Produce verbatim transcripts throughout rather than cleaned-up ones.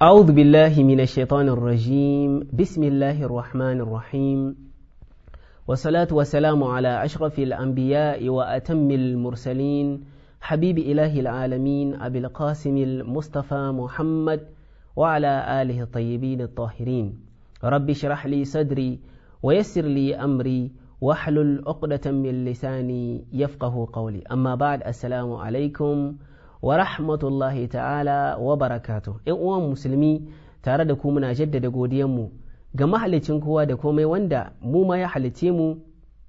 أعوذ بالله من الشيطان الرجيم بسم الله الرحمن الرحيم والصلاة والسلام على أشرف الأنبياء وأتم المرسلين حبيب إله العالمين أبي القاسم المصطفى محمد وعلى آله الطيبين الطاهرين رب اشرح لي صدري ويسر لي أمري واحلل عقدة من لساني يفقه قولي أما بعد السلام عليكم wa rahmatullahi ta'ala wa barakatuh. ‘Yan uwan musulmi tare da ku muna jaddada godiyanmu ga mahalicin kowa da komai wanda mu ma ya halice mu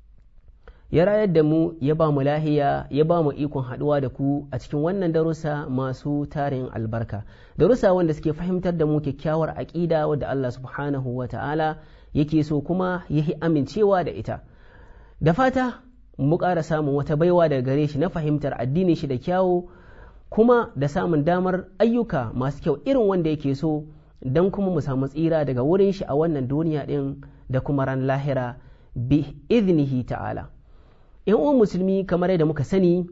ya rayar da mu ya ba mu lahiya ya ba mu ikon haɗuwa da ku a cikin wannan darussa masu tarin albarka, darussa wanda suke fahimtar da mu kyakkyawar aƙida wadda Allah subhanahu wa ta'ala yake so kuma yake amincewa da ita. Da fata mu ƙara samun wata baiwa daga gare shi na fahimtar addinin shi da kyawu kuma da samun damar ayyuka masu kyau irin wanda yake so don kuma mu samu tsira daga wurin shi a wannan duniya ɗin da kuma ran lahira bi iznihi ta'ala. ‘Yan uwan musulmi kamar yadda muka sani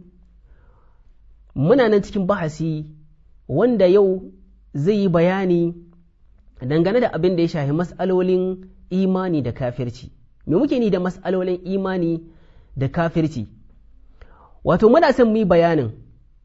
muna nan cikin bahasi wanda yau zai yi bayani dangane da abin da ya shafi mas'alolin imani da kafirci. Me muke ni da mas'alolin imani da kafirci? Wato muna son mu yi bayanin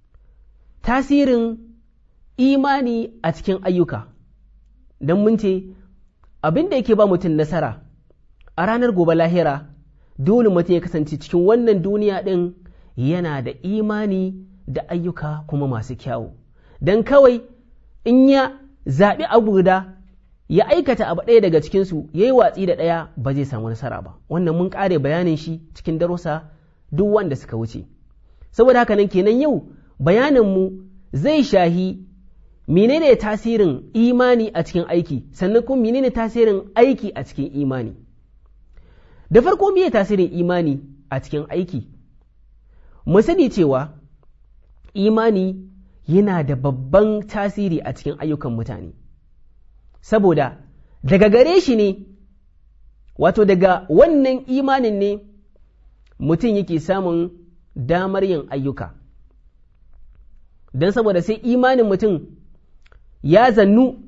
tasirin imani a cikin ayyuka, don mun ce abin da yake ba mutum nasara a ranar gobe lahira dole mutum ya kasance cikin wannan duniya ɗin yana da imani da ayyuka kuma masu kyawu, don kawai in ya zaɓi abu guda ya aikata abu ɗaya daga cikinsu ya yi watsi da ɗaya ba zai samu nasara ba. Wannan mun ƙare bayanin shi cikin darussa duk wanda suka wuce. Saboda haka nan kenan yau bayaninmu zai shahi menene tasirin imani a cikin aiki, sannan kuma menene tasirin aiki a cikin imani. Da farko meye tasirin imani a cikin aiki? Mu sani cewa imani yana da babban tasiri a cikin ayyukan mutane, saboda daga gare shi ne, wato daga wannan imanin ne mutum yake samun damar yin ayyuka. Don saboda sai imanin mutum ya zannu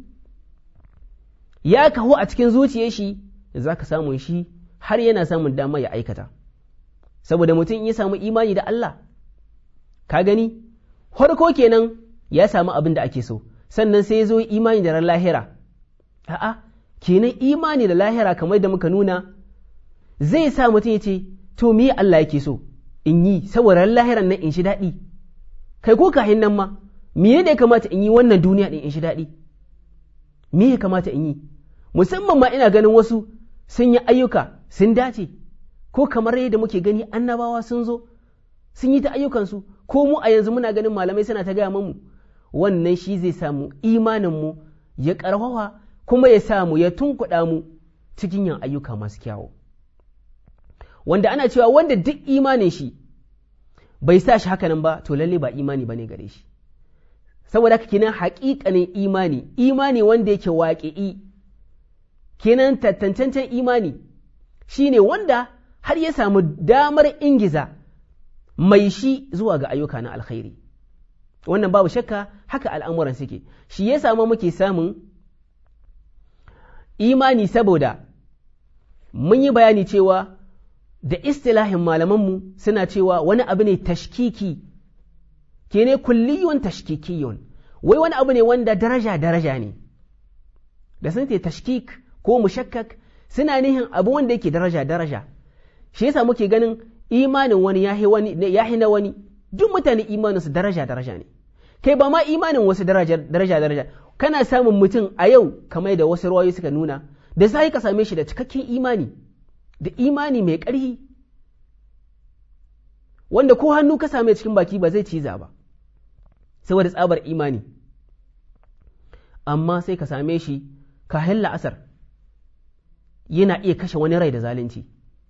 ya kaho a cikin zuciyar shi za ka samun shi har yana samun dama ya aikata. Saboda mutum ya samu imani da Allah, ka gani, harko kenan ya samu abin da ake so, sannan sai ya zo imani da ran lahira. A'a, kenan imani da lahira kamar da muka nuna zai sa mutum ya ce, to me Allah yake so in yi saboda ran lahiran nan in shi daɗi. Kai ko kahin nan ma, me ne ya kamata in yi wannan duniya ɗin in shi daɗi? Me ya kamata in yi? Musamman ma ina ganin wasu sun yi ayyuka sun dace, ko kamar yadda muke gani annabawa sun zo sun yi ta ayyukansu, ko mu a yanzu muna ganin malamai suna ta gaya mamu. Wannan shi zai samu imaninmu ya ƙarfafa kuma ya samu ya tunkuɗa mu cikin yin ayyuka masu kyawu. Wanda ana cewa wanda duk imanin shi bai sa shi haka nan ba, to lalle ba imani ba ne gare shi. Saboda haka kenan haƙiƙanin imani, imani wanda yake waƙi'i, kenan tattancancen imani shi ne wanda har ya samu damar ingiza mai shi zuwa ga ayyuka na alkhairi. Wannan babu shakka haka al'amuran suke, shi ya samu muke samun imani, saboda mun yi bayani cewa da istilahin malamanmu suna cewa wani abu ne tashkiki, ke ne kulliyun tashkikiyun, wai wani abu ne wanda daraja-daraja ne. Da sun ce tashkik ko mushakkak suna nihin abu wanda yake daraja-daraja. Shi yasa muke ganin imanin wani yahi na wani, duk mutane imaninsu daraja-daraja ne. Kai ba ma imanin wasu daraja-daraja, kana samun mutum a yau kamar da wasu ruwayoyi suka nuna, da sai ka same shi da cikakken imani, da imani mai ƙarfi, wanda ko hannu ka same cikin baki ba zai ciza ba, saboda tsabar imani. Amma sai ka same shi kahin la'asar yana iya kashe wani rai da zalunci.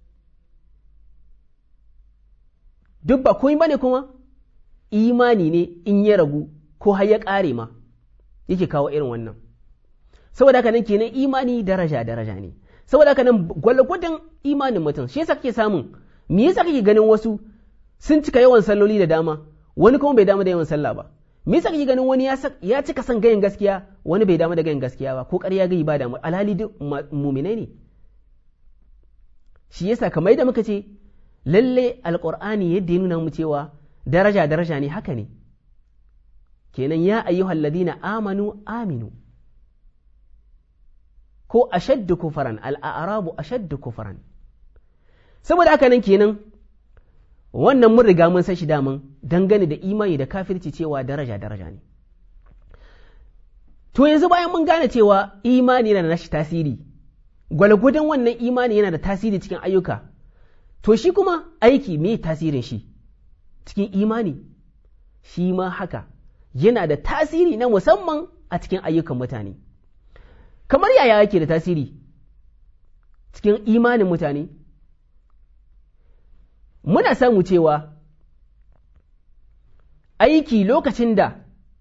Duk ba komai bane kuma imani ne in ya ragu ko har ya ƙare ma yake kawo irin wannan. Saboda haka nan kenan imani daraja-daraja ne. Saboda haka nan gwalgwadon imanin mutum, shi yasa kake samun, me yasa kake ganin wasu sun cika yawan salloli da dama, wani kuma bai dama da yawan sallah ba? me yasa kake ganin wani ya cika son gayin gaskiya wani bai damu da gayin gaskiya ba ko ƙarya gayi ba damu alhali duk muminai ne shi yasa kamar yadda muka ce lalle alqur'ani yadda ya nuna mu cewa daraja daraja ne haka ne kenan ya ayyuhal ladina amanu aminu ko ashaddu kufran al-a'rabu ashaddu kufran saboda haka nan kenan wannan mun riga mun san shi daman dangane da imani da kafirci cewa daraja daraja ne to yanzu bayan mun gane cewa imani yana da nashi tasiri gwalgwadon wannan imani yana da tasiri cikin ayyuka to shi kuma aiki me tasirin shi cikin imani shi ma haka yana da tasiri na musamman a cikin ayyukan mutane kamar yaya yake da tasiri cikin imanin mutane muna samu cewa aiki lokacin da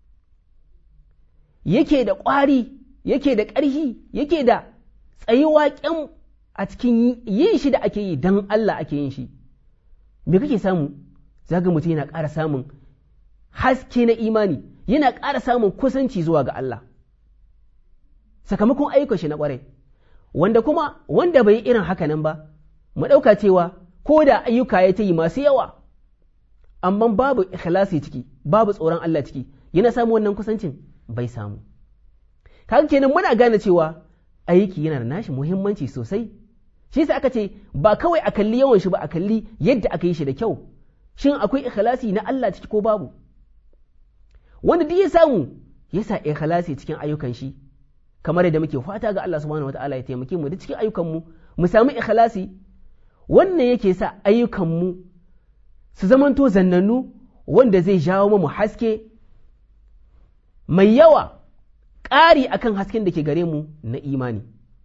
yake da ƙwari yake da ƙarfi yake da tsayuwa ƙyan a cikin yin shi da ake yi don Allah ake yin shi me kake samu zaga mutum yana ƙara samun haske na imani yana ƙara samun kusanci zuwa ga Allah sakamakon ayyukan shi na ƙwarai wanda kuma wanda bai irin haka nan ba mu ɗauka cewa ko da ayyuka ya ta yi masu yawa amma babu ikhlasi ciki babu tsoron Allah ciki yana samu wannan kusancin bai samu kaga kenan muna gane cewa aiki yana da nashi muhimmanci sosai shi yasa aka ce ba kawai a kalli yawan shi ba a kalli yadda aka yi shi da kyau shin akwai ikhlasi na Allah ciki ko babu wanda duk ya samu yasa ikhlasi cikin ayyukan shi kamar yadda muke fata ga Allah subhanahu wataala ya taimake mu duk cikin ayyukan mu mu samu ikhlasi wannan yake sa ayyukan mu su zamanto zannannu wanda zai jawo mu haske mai yawa ƙari akan hasken da ke gare mu na imani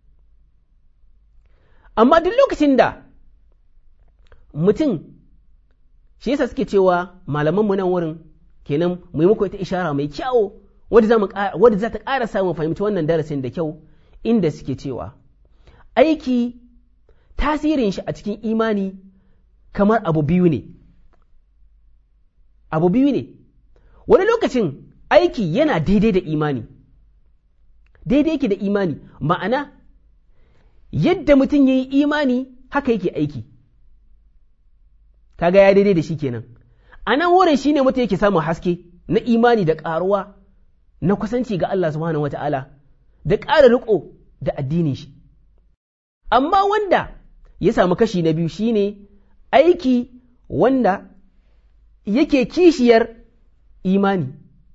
amma duk lokacin da mutum shi yasa suke cewa malaman mu nan wurin kenan mu yi muku ita ishara mai kyau wadda za ta ƙara samun fahimci wannan darasin da kyau inda suke cewa aiki tasirin shi a cikin imani kamar abu biyu ne abu biyu ne wani lokacin aiki yana daidai da imani daidai yake da imani ma'ana yadda mutum ya yi imani haka yake aiki kaga ya daidai da shi kenan a nan wurin shine mutum yake samun haske na imani da ƙaruwa na kusanci ga Allah subhanahu wata'ala da ƙara riƙo da addinin shi amma wanda ya samu kashi na biyu shine aiki wanda yake kishiyar imani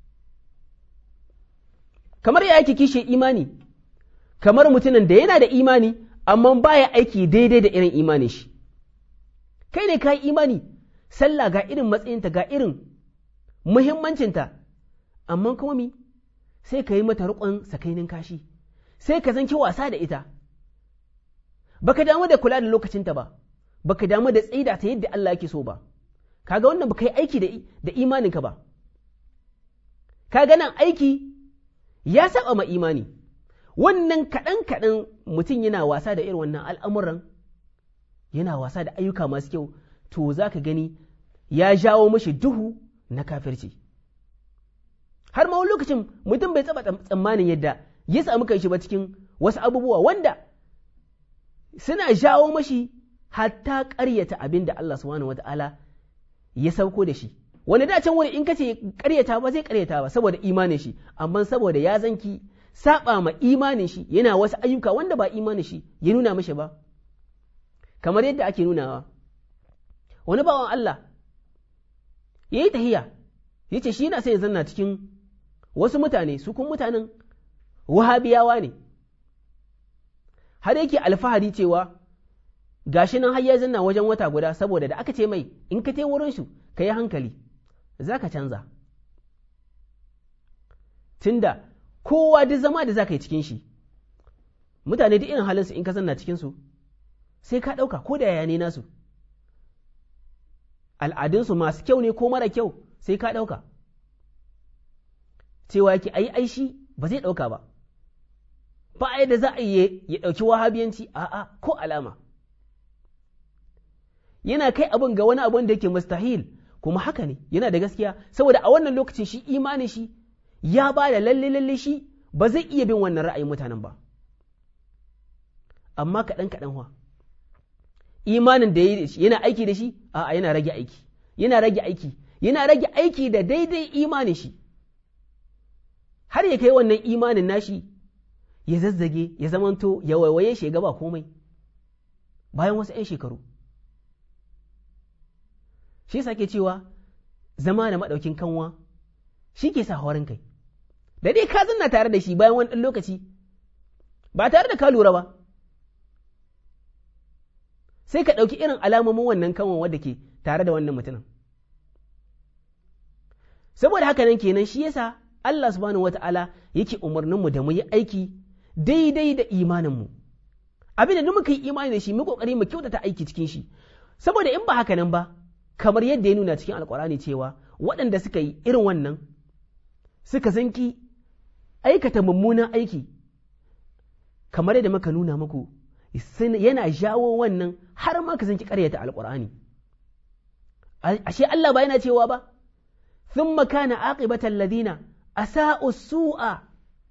kamar ya yake kishiyar imani kamar mutumin da yana da imani amma baya aiki daidai da irin imanin shi kai ne ka yi imani sallah ga irin matsayinta ga irin muhimmancinta amma kuma mi sai ka yi mata riƙon sakainin kashi sai ka zanki wasa da ita baka damu da kula da lokacinta ba baka damu da tsaida ta yadda Allah yake so ba kaga wannan baka yi aiki da da imaninka ba kaga nan aiki ya saba ma imani wannan kaɗan kaɗan mutum yana wasa da irin wannan al'amuran yana wasa da ayyuka masu kyau to za ka gani ya jawo mashi duhu na kafirci har ma wani lokacin mutum bai taba tsammanin yadda ya samu kai shi ba cikin wasu abubuwa wanda suna jawo mashi hatta ƙaryata abin da Allah subhanahu wata'ala ya sauko da shi wanda da can wani in kace ƙaryata ba zai ƙaryata ba saboda imanin shi amma saboda ya zanki saba ma imanin shi yana wasu ayyuka wanda ba imanin shi ya nuna mashi ba kamar yadda ake nunawa wani bawan Allah ya yi tahiya ya ce shi yana sai ya zanna cikin wasu mutane su kun mutanen wahabiyawa ne har yake alfahari cewa gashi nan har ya zanna wajen wata guda saboda da aka ce mai in ka te wurin su ka yi hankali za ka canza tunda kowa duk zama da za ka yi cikin shi mutane duk irin halinsu in ka zanna cikinsu sai ka ɗauka ko da yaya ne nasu al'adunsu masu kyau ne ko mara kyau sai ka ɗauka cewa yake ai aishi ba zai ɗauka ba ba a yadda za a yi ya ɗauki wahabiyanci a'a ko alama yana kai abin ga wani abin da yake mustahil kuma haka ne yana da gaskiya saboda a wannan lokacin shi imanin shi ya ba da lalle lalle shi ba zai iya bin wannan ra'ayin mutanen ba amma kaɗan kaɗan wa imanin da yana aiki da shi a yana rage aiki yana rage aiki yana rage aiki da daidai imanin shi har ya kai wannan imanin nashi ya zazzage ya zamanto ya waiwaye shi gaba komai bayan wasu ‘yan shekaru shi yasa ke cewa zama da maɗaukin kanwa shi ke sa horin kai da dai ka zanna tare da shi bayan wani ɗan lokaci ba tare da ka lura ba sai ka ɗauki irin alamomin wannan kanwan wadda ke tare da wannan mutumin saboda haka nan kenan shi yasa Allah subhanahu wata'ala yake umarninmu da mu yi aiki daidai da imaninmu abin da muka yi imani da shi mu kokari mu kyautata aiki cikin shi saboda in ba haka nan ba kamar yadda ya nuna cikin alkurani cewa waɗanda suka yi irin wannan suka zanki aikata mummunan aiki kamar yadda muka nuna muku yana jawo wannan har ma ka zanki ƙaryata alkurani ashe Allah ba yana cewa ba thumma kana aqibatal ladina asa'u su'a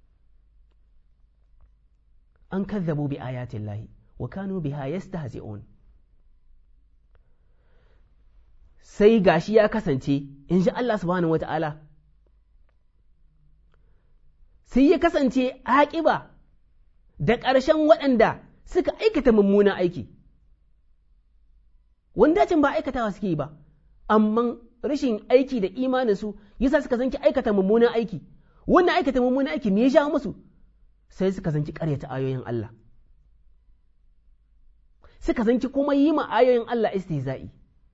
an kazzabu bi ayatin lahi wa kanu biha yastahzi'un sai gashi ya kasance in ji Allah subhanahu wata'ala sai ya kasance aƙiba da ƙarshen waɗanda suka aikata mummunan aiki wanda cin ba aikatawa suke yi ba amma rashin aiki da imaninsu yasa suka zanki aikata mummunan aiki wannan aikata mummunan aiki me ya sha musu sai suka zanki ƙaryata ayoyin Allah suka zanki kuma yi ma ayoyin Allah istihza'i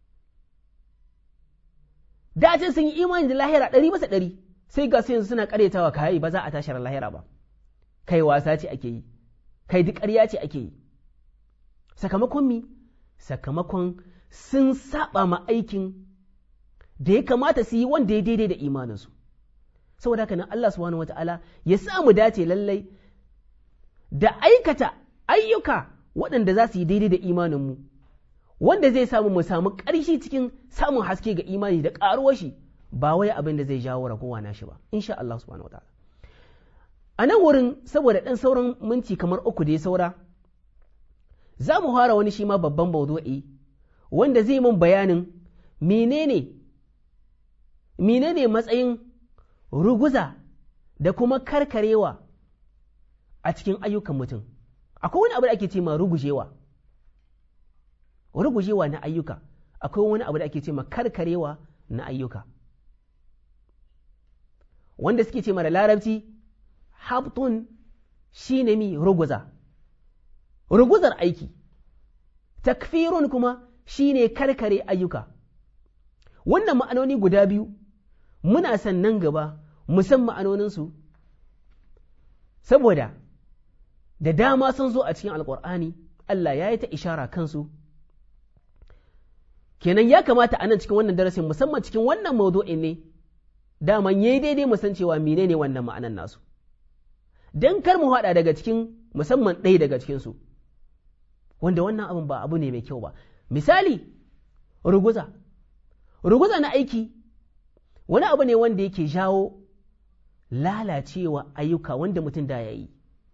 da ce sun yi imani da lahira ɗari masa ɗari sai ga su yanzu suna ƙaryatawa kai ba za a tashar lahira ba kai wasa ce ake yi kai duk ƙarya ce ake yi sakamakon mi sakamakon sun saba ma aikin da ya kamata su yi wanda ya daidai da imaninsu saboda haka nan Allah subhanahu wata'ala ya sa mu dace lallai da aikata ayyuka waɗanda za su yi daidai da imaninmu wanda zai samu mu samu ƙarshi cikin samun haske ga imani da ƙaruwar shi ba wai abin da zai jawo ragowa na shi ba insha Allah subhanahu wata'ala a nan wurin saboda ɗan sauran minti kamar uku da ya saura za mu fara wani shi ma babban mawdu'i wanda zai mun bayanin menene menene matsayin ruguza da kuma karkarewa a cikin ayyukan mutum akwai wani abu da ake ce ma rugujewa rugujewa na ayyuka akwai wani abu da ake ce ma karkarewa na ayyuka wanda suke ce ma da larabci habtun shine mi ruguza ruguzar aiki takfirun kuma shine karkare ayyuka wannan ma'anoni guda biyu muna son nan gaba mu san ma'anoninsu saboda da dama sun zo a cikin alkur'ani Allah ya yi ta ishara kansu kenan ya kamata a nan cikin wannan darasin musamman cikin wannan mawdu'in ne daman yayi daidai mu san cewa menene wannan ma'anan nasu dan kar mu hada daga cikin musamman ɗaya daga cikin su wanda wannan abin ba abu ne mai kyau ba misali ruguza ruguza na aiki wani abu ne wanda yake jawo lalacewa ayyuka wanda mutum da ya yi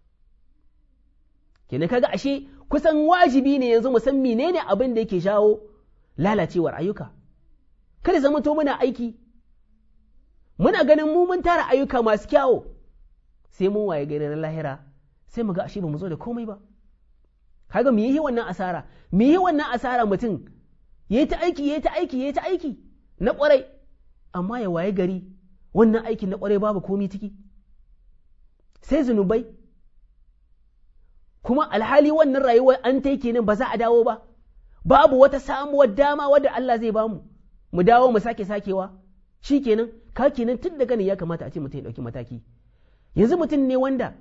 kenan kaga ashe kusan wajibi ne yanzu mu san menene abin da yake jawo lalacewar ayyuka kada zama to muna aiki muna ganin mu mun tara ayyuka masu kyawo sai mun waye gari na lahira sai mu ga ashe ba mu zo da komai ba kaga me yi wannan asara me yi wannan asara mutum yayi ta aiki yayi ta aiki yayi ta aiki na kwarai amma ya waye gari wannan aikin na kwarai babu komai ciki sai zunubai kuma alhali wannan rayuwar an ta kenan ba za a dawo ba babu wata samuwar dama wadda Allah zai bamu mu dawo mu sake sakewa shikenan ka kenan tun daga ne ya kamata a ce mutum ya dauki mataki yanzu mutum ne wanda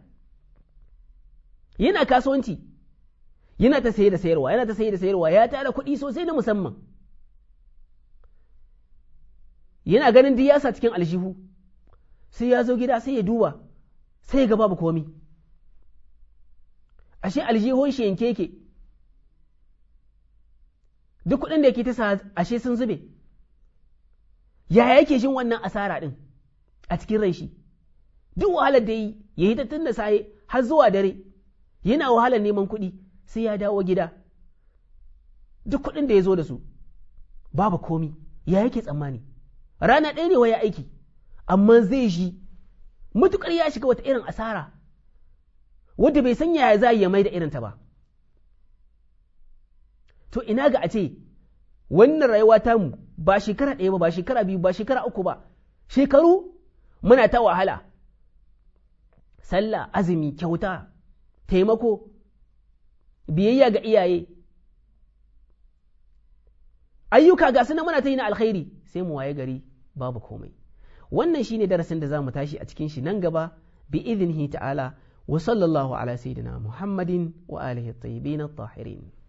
yana kasuwanci yana ta saye da sayarwa yana ta saye da sayarwa ya tara kuɗi sosai na musamman yana ganin diyasa cikin aljihu sai ya zo gida sai ya duba sai ya ga babu komi ashe aljihun shi yanke yake duk kuɗin da yake ta sa ashe sun zube yaya yake shin wannan asara ɗin a cikin ran shi, duk wahalar da yi ya yi ta tun da saye har zuwa dare yana wahalar neman kuɗi, sai ya dawo gida duk kuɗin da ya zo da su babu komi, ya yake tsammani rana ɗaya ne wa ya aiki, amma zai shi matuƙar ya shiga wata irin asara wadda bai san yaya za ya mai da irinta ba. To ina ga a ce wannan rayuwa tamu ba shekara ɗaya ba, ba shekara biyu, ba shekara uku ba, shekaru muna ta wahala, sallah, azumi, kyauta, taimako, biyayya ga iyaye, ayyuka ga suna muna ta yi na alkhairi, sai mu waye gari babu komai. Wannan shine darasin da za mu tashi a cikin shi nan gaba bi idnihi ta'ala, wa sallallahu ala sayyidina Muhammadin wa alihi at-tayyibin at-tahirin.